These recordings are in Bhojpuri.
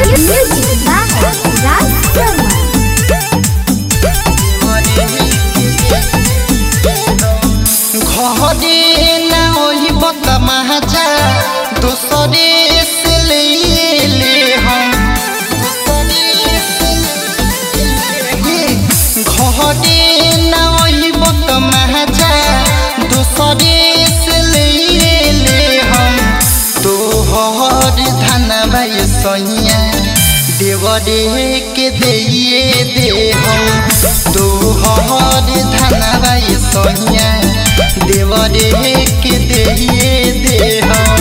देवरे के दिए दे हम तोहर धनवा सोनिया देवरे के दिए दे हम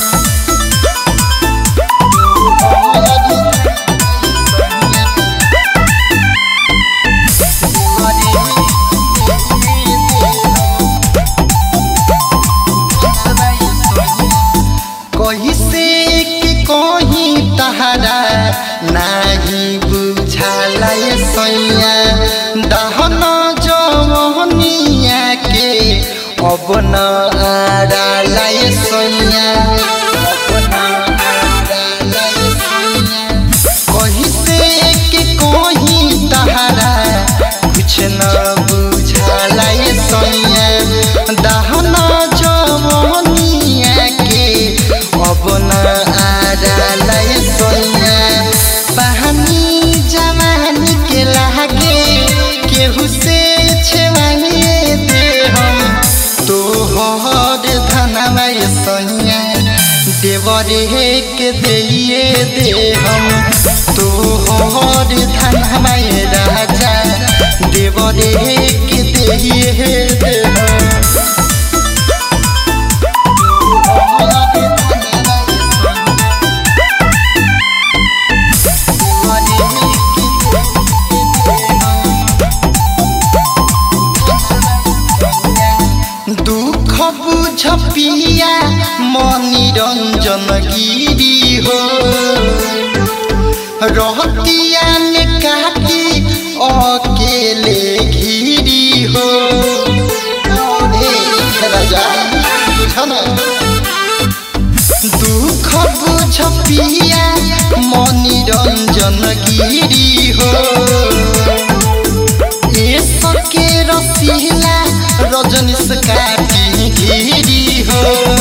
कहीं से कि कहीं तहरा नहीं बुझाला सैया दहन जवनिया के अब न आड़ाला सैया कहीं से कि कहीं तहरा कुछ न बुझाला सैया दहन जवनिया के अब न आड़ाला सैया बहनी जवानी के लागे केहू से छेवाइए दे हम तोहर धनवा सैया देवरे के दिए दे हम तोहर धनवा राजा देवरे के दिए दे हम पिया मनोरंजन गिरी हो रहतिया में काटी अकेले घिरी हो दुख बुझ पिया मनोरंजन गिरी हो सके रसीला रजनीश काटी घिरी हो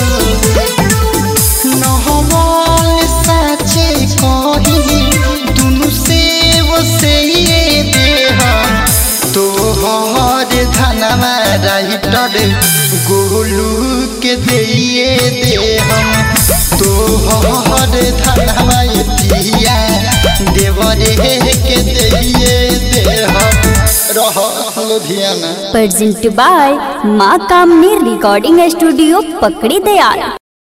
नहमल साचे कही दुनु से वो से दे हम तोहर धनवा राइटर गोलू के दिए दे हम तोहर धनवा पिया देवरे के दिए दे हम प्रेजेंट बाय माँ कामनी रिकॉर्डिंग स्टूडियो पकड़ी दयाल।